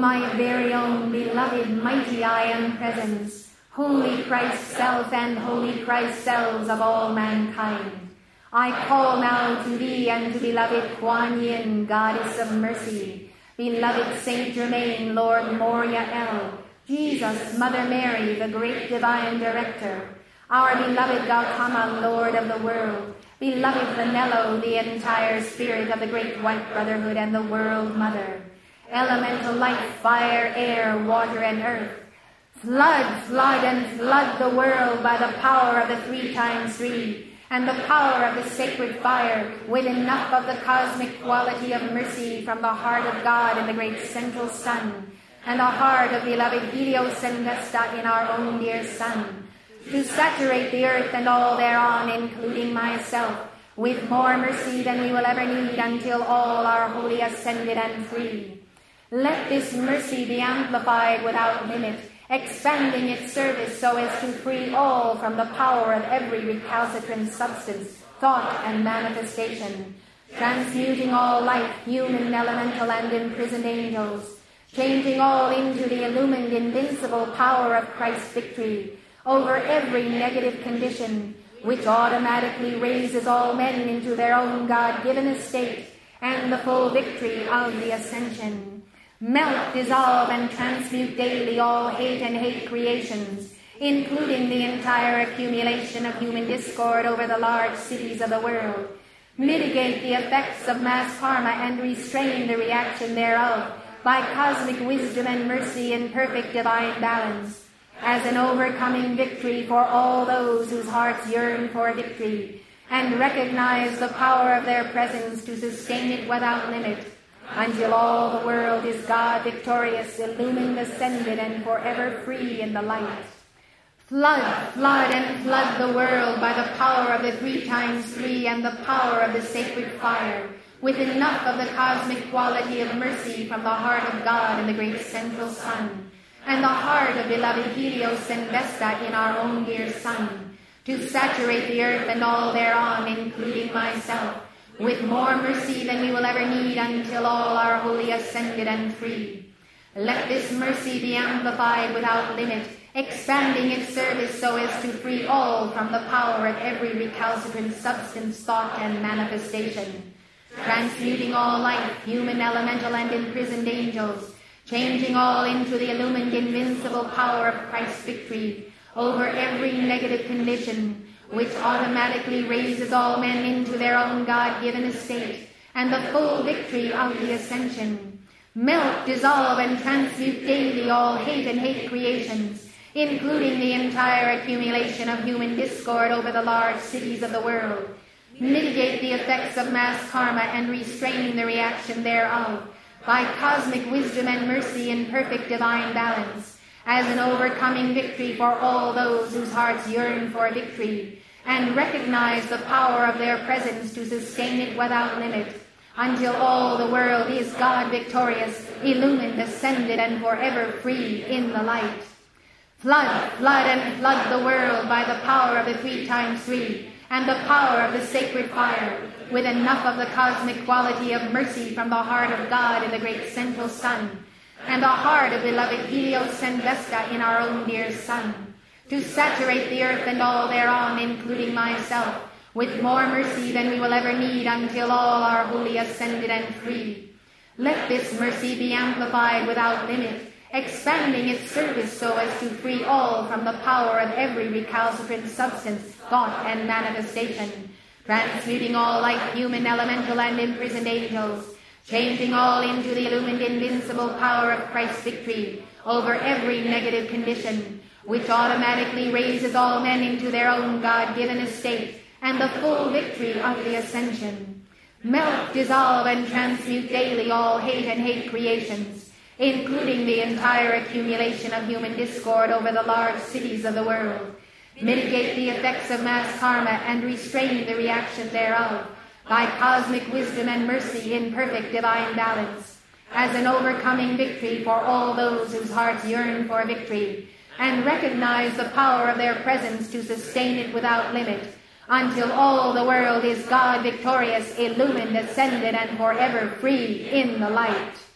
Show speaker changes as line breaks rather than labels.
my very own beloved mighty I am presence, holy Christ self and holy Christ selves of all mankind. I call now to thee and to beloved Kuan Yin, goddess of mercy, beloved Saint Germain, Lord Moria El, Jesus, Mother Mary, the great divine director, our beloved Gautama, Lord of the world, beloved Vanello, the entire spirit of the great white brotherhood and the world mother, elemental light, fire, air, water, and earth. Flood, flood, and flood the world by the power of the 3 times 3 and the power of the sacred fire with enough of the cosmic quality of mercy from the heart of God in the great central sun and the heart of beloved Helios and Vesta in our own dear Son, to saturate the earth and all thereon, including myself, with more mercy than we will ever need until all are wholly ascended and free. Let this mercy be amplified without limit, expanding its service so as to free all from the power of every recalcitrant substance, thought, and manifestation, transmuting all life, human, elemental, and imprisoned angels, changing all into the illumined, invincible power of Christ's victory over every negative condition, which automatically raises all men into their own God-given estate and the full victory of the ascension. Melt, dissolve, and transmute daily all hate and hate creations, including the entire accumulation of human discord over the large cities of the world. Mitigate the effects of mass karma and restrain the reaction thereof by cosmic wisdom and mercy in perfect divine balance, as an overcoming victory for all those whose hearts yearn for victory and recognize the power of their presence to sustain it without limit, until all the world is God victorious, illumined, ascended, and forever free in the light. Flood, flood, and flood the world by the power of the 3 times 3 and the power of the sacred fire, with enough of the cosmic quality of mercy from the heart of God in the great central sun, and the heart of beloved Helios and Vesta in our own dear Son, to saturate the earth and all thereon, including myself, with more mercy than we will ever need until all are wholly ascended and free. Let this mercy be amplified without limit, expanding its service so as to free all from the power of every recalcitrant substance, thought, and manifestation, transmuting all life, human, elemental, and imprisoned angels, changing all into the illumined, invincible power of Christ's victory over every negative condition, which automatically raises all men into their own God-given estate and the full victory of the ascension. Melt, dissolve, and transmute daily all hate and hate creations, including the entire accumulation of human discord over the large cities of the world. Mitigate the effects of mass karma and restrain the reaction thereof by cosmic wisdom and mercy in perfect divine balance, as an overcoming victory for all those whose hearts yearn for victory and recognize the power of their presence to sustain it without limit, until all the world is God victorious, illumined, ascended, and forever free in the light. Flood, flood, and flood the world by the power of the 3 times 3 and the power of the sacred fire, with enough of the cosmic quality of mercy from the heart of God in the great central sun, and the heart of beloved Helios and Vesta in our own dear Son, to saturate the earth and all thereon, including myself, with more mercy than we will ever need until all are wholly ascended and free. Let this mercy be amplified without limit, expanding its service so as to free all from the power of every recalcitrant substance, thought, and manifestation, transmuting all life, human, elemental, and imprisoned angels, changing all into the illumined, invincible power of Christ's victory over every negative condition, which automatically raises all men into their own God-given estate and the full victory of the ascension. Melt, dissolve, and transmute daily all hate and hate creations, including the entire accumulation of human discord over the large cities of the world. Mitigate the effects of mass karma and restrain the reaction thereof by cosmic wisdom and mercy in perfect divine balance, as an overcoming victory for all those whose hearts yearn for victory and recognize the power of their presence to sustain it without limit, until all the world is God victorious, illumined, ascended, and forever free in the light.